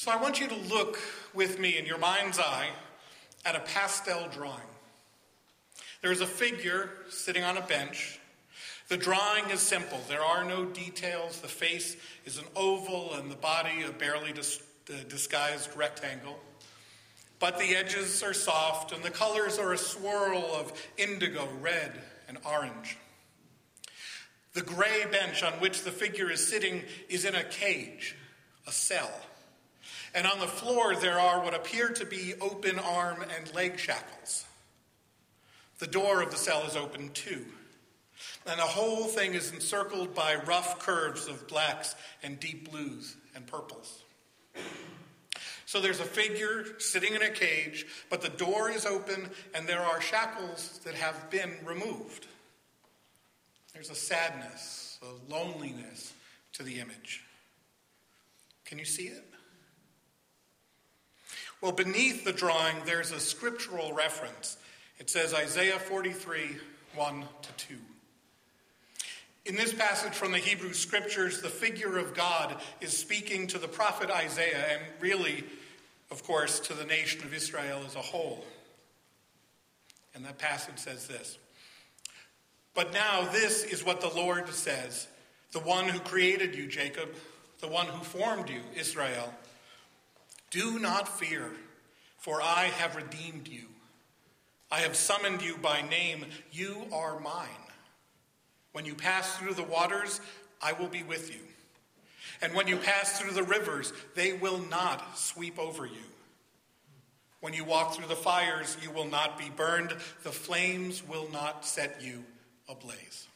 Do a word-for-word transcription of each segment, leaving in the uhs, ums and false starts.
So I want you to look with me in your mind's eye at a pastel drawing. There is a figure sitting on a bench. The drawing is simple. There are no details. The face is an oval and the body a barely dis- uh, disguised rectangle. But the edges are soft and the colors are a swirl of indigo, red, and orange. The gray bench on which the figure is sitting is in a cage, a cell. And on the floor there are what appear to be open arm and leg shackles. The door of the cell is open too. And the whole thing is encircled by rough curves of blacks and deep blues and purples. So there's a figure sitting in a cage, but the door is open and there are shackles that have been removed. There's a sadness, a loneliness to the image. Can you see it? Well, beneath the drawing, there's a scriptural reference. It says Isaiah forty-three, one to two. In this passage from the Hebrew Scriptures, the figure of God is speaking to the prophet Isaiah and really, of course, to the nation of Israel as a whole. And that passage says this: "But now this is what the Lord says, the one who created you, Jacob, the one who formed you, Israel. Do not fear, for I have redeemed you. I have summoned you by name. You are mine. When you pass through the waters, I will be with you. And when you pass through the rivers, they will not sweep over you. When you walk through the fires, you will not be burned. The flames will not set you ablaze."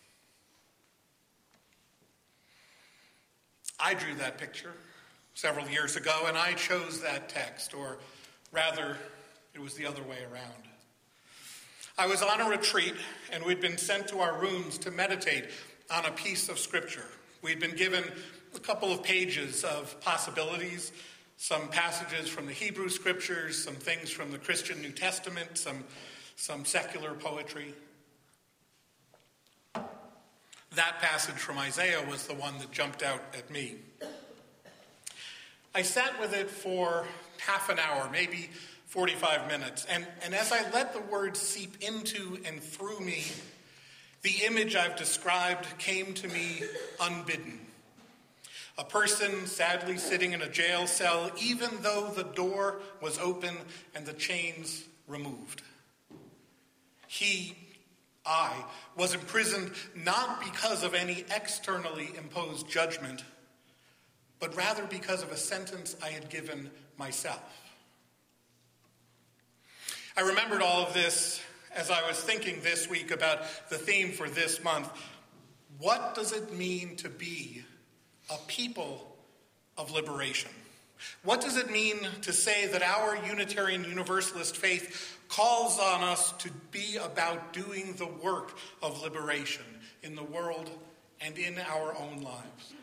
I drew that picture several years ago, and I chose that text, or rather, it was the other way around. I was on a retreat, and we'd been sent to our rooms to meditate on a piece of scripture. We'd been given a couple of pages of possibilities, some passages from the Hebrew Scriptures, some things from the Christian New Testament, some, some secular poetry. That passage from Isaiah was the one that jumped out at me. I sat with it for half an hour, maybe forty-five minutes, and, and as I let the words seep into and through me, the image I've described came to me unbidden. A person sadly sitting in a jail cell, even though the door was open and the chains removed. He, I, was imprisoned not because of any externally imposed judgment, but rather because of a sentence I had given myself. I remembered all of this as I was thinking this week about the theme for this month. What does it mean to be a people of liberation? What does it mean to say that our Unitarian Universalist faith calls on us to be about doing the work of liberation in the world and in our own lives?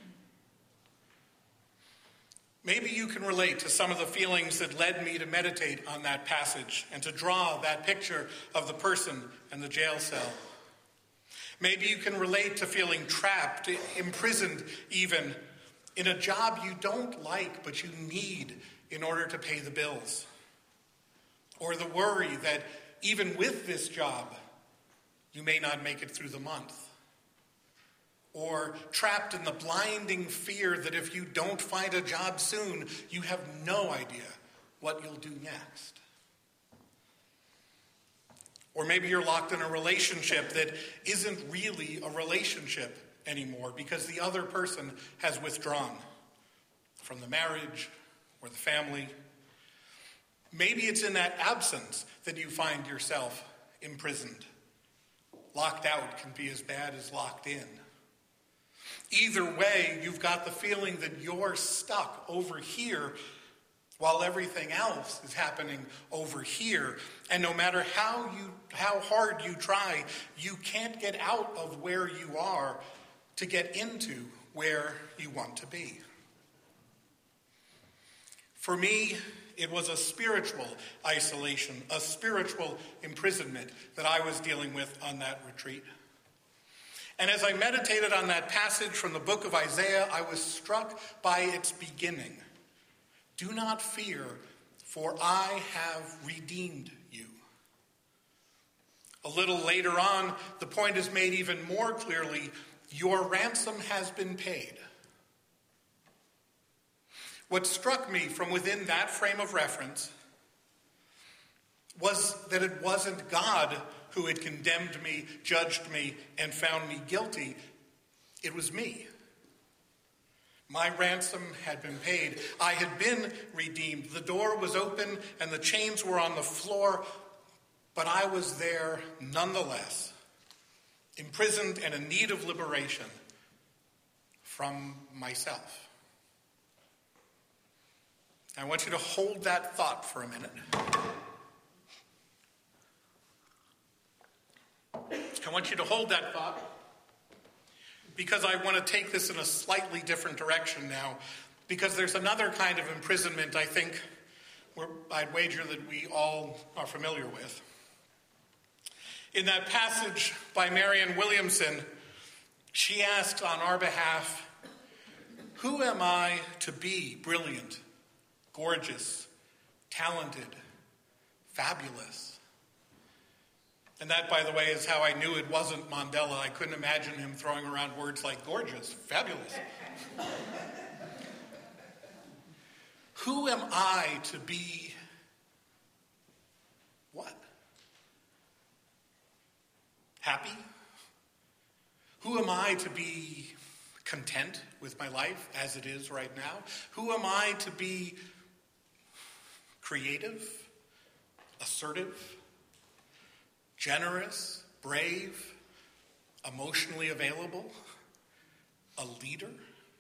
Maybe you can relate to some of the feelings that led me to meditate on that passage and to draw that picture of the person in the jail cell. Maybe you can relate to feeling trapped, imprisoned even, in a job you don't like but you need in order to pay the bills. Or the worry that even with this job, you may not make it through the month. Or trapped in the blinding fear that if you don't find a job soon, you have no idea what you'll do next. Or maybe you're locked in a relationship that isn't really a relationship anymore because the other person has withdrawn from the marriage or the family. Maybe it's in that absence that you find yourself imprisoned. Locked out can be as bad as locked in. Either way, you've got the feeling that you're stuck over here while everything else is happening over here. And no matter how you, how hard you try, you can't get out of where you are to get into where you want to be. For me, it was a spiritual isolation, a spiritual imprisonment that I was dealing with on that retreat. And as I meditated on that passage from the book of Isaiah, I was struck by its beginning. "Do not fear, for I have redeemed you." A little later on, the point is made even more clearly: "Your ransom has been paid." What struck me from within that frame of reference was that it wasn't God who had condemned me, judged me, and found me guilty. It was me. My ransom had been paid. I had been redeemed. The door was open and the chains were on the floor, but I was there nonetheless, imprisoned and in need of liberation from myself. I want you to hold that thought for a minute. I want you to hold that thought because I want to take this in a slightly different direction now, because there's another kind of imprisonment I think where I'd wager that we all are familiar with. In that passage by Marianne Williamson, she asks on our behalf, "Who am I to be brilliant, gorgeous, talented, fabulous?" And that, by the way, is how I knew it wasn't Mandela. I couldn't imagine him throwing around words like gorgeous, fabulous. Who am I to be what? Happy? Who am I to be content with my life as it is right now? Who am I to be creative, assertive, generous, brave, emotionally available, a leader?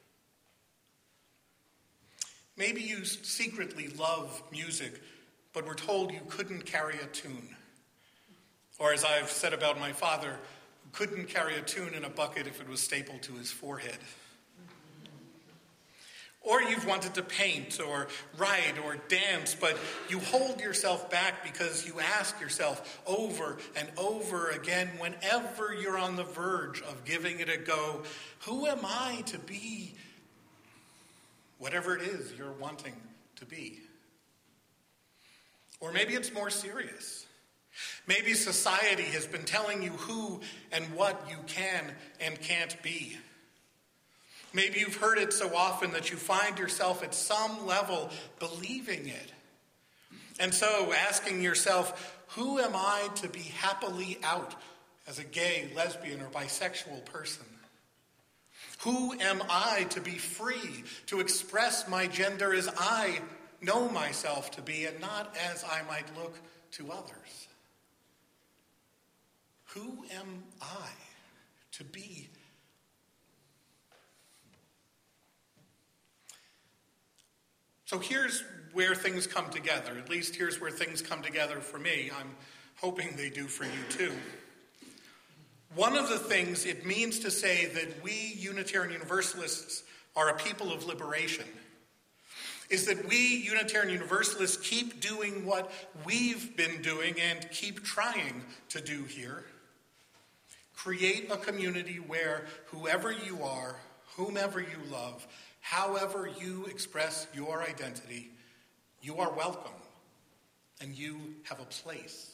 Maybe you secretly love music, but were told you couldn't carry a tune. Or as I've said about my father, who couldn't carry a tune in a bucket if it was stapled to his forehead. Or you've wanted to paint or write or dance, but you hold yourself back because you ask yourself over and over again, whenever you're on the verge of giving it a go, who am I to be whatever it is you're wanting to be? Or maybe it's more serious. Maybe society has been telling you who and what you can and can't be. Maybe you've heard it so often that you find yourself at some level believing it. And so asking yourself, who am I to be happily out as a gay, lesbian, or bisexual person? Who am I to be free to express my gender as I know myself to be and not as I might look to others? Who am I to be? So here's where things come together. At least here's where things come together for me. I'm hoping they do for you too. One of the things it means to say that we Unitarian Universalists are a people of liberation is that we Unitarian Universalists keep doing what we've been doing and keep trying to do here. Create a community where whoever you are, whomever you love, however you express your identity, you are welcome and you have a place.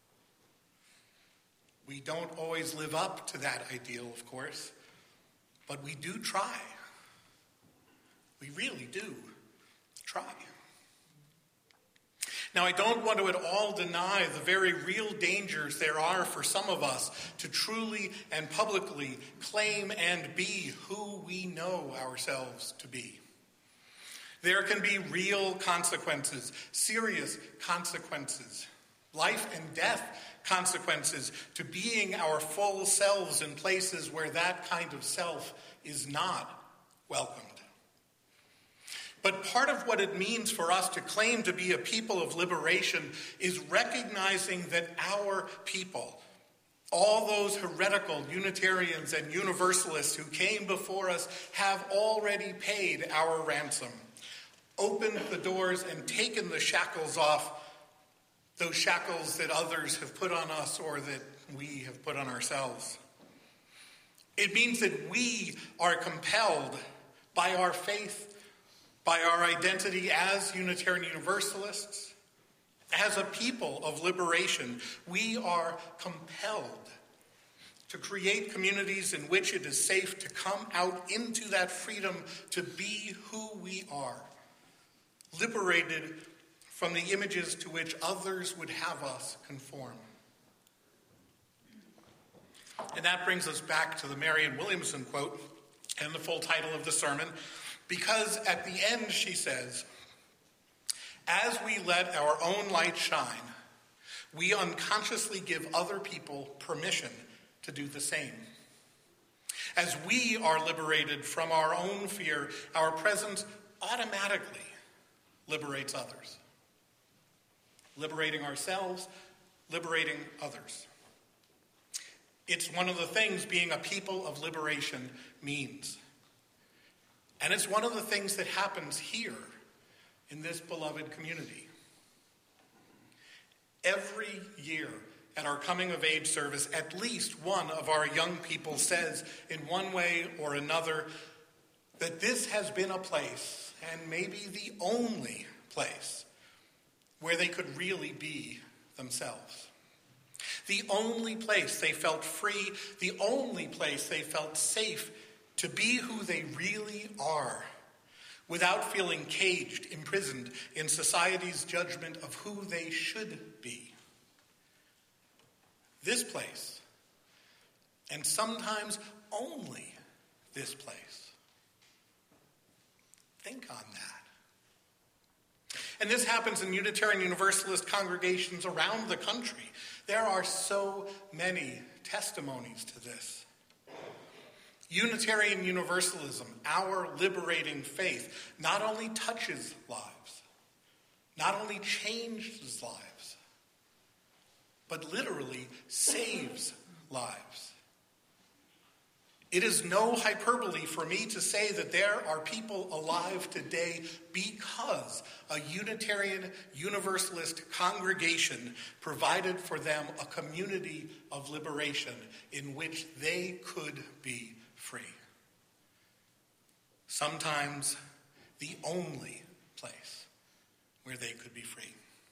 We don't always live up to that ideal, of course, but we do try. We really do try. Now, I don't want to at all deny the very real dangers there are for some of us to truly and publicly claim and be who we know ourselves to be. There can be real consequences, serious consequences, life and death consequences to being our full selves in places where that kind of self is not welcomed. But part of what it means for us to claim to be a people of liberation is recognizing that our people, all those heretical Unitarians and Universalists who came before us, have already paid our ransom, opened the doors and taken the shackles off, those shackles that others have put on us or that we have put on ourselves. It means that we are compelled by our faith by our identity as Unitarian Universalists, as a people of liberation, we are compelled to create communities in which it is safe to come out into that freedom to be who we are, liberated from the images to which others would have us conform. And that brings us back to the Marianne Williamson quote and the full title of the sermon, because at the end she says, "As we let our own light shine, we unconsciously give other people permission to do the same. As we are liberated from our own fear, our presence automatically liberates others. Liberating ourselves, liberating others. It's one of the things being a people of liberation means. And it's one of the things that happens here in this beloved community. Every year at our coming of age service, at least one of our young people says in one way or another that this has been a place, and maybe the only place, where they could really be themselves. The only place they felt free, the only place they felt safe to be who they really are, without feeling caged, imprisoned in society's judgment of who they should be. This place, and sometimes only this place. Think on that. And this happens in Unitarian Universalist congregations around the country. There are so many testimonies to this. Unitarian Universalism, our liberating faith, not only touches lives, not only changes lives, but literally saves lives. It is no hyperbole for me to say that there are people alive today because a Unitarian Universalist congregation provided for them a community of liberation in which they could be free. Sometimes the only place where they could be free.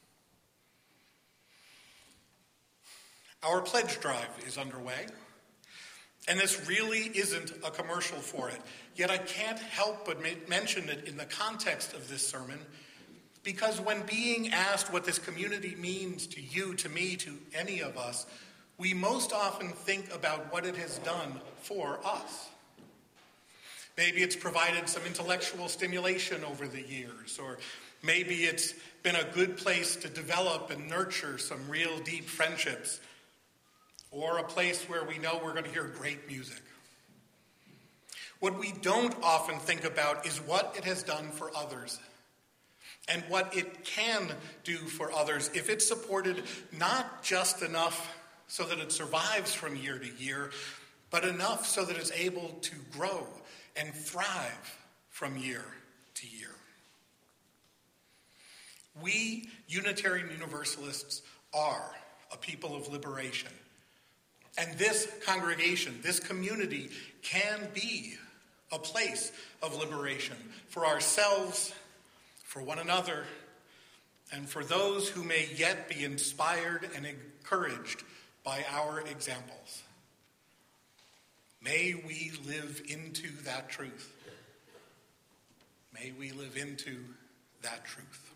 Our pledge drive is underway, and this really isn't a commercial for it. Yet I can't help but mention it in the context of this sermon, because when being asked what this community means to you, to me, to any of us, we most often think about what it has done for us. Maybe it's provided some intellectual stimulation over the years, or maybe it's been a good place to develop and nurture some real deep friendships, or a place where we know we're going to hear great music. What we don't often think about is what it has done for others, and what it can do for others if it's supported not just enough so that it survives from year to year, but enough so that it's able to grow and thrive from year to year. We Unitarian Universalists are a people of liberation. And this congregation, this community, can be a place of liberation for ourselves, for one another, and for those who may yet be inspired and encouraged by our examples. May we live into that truth. May we live into that truth.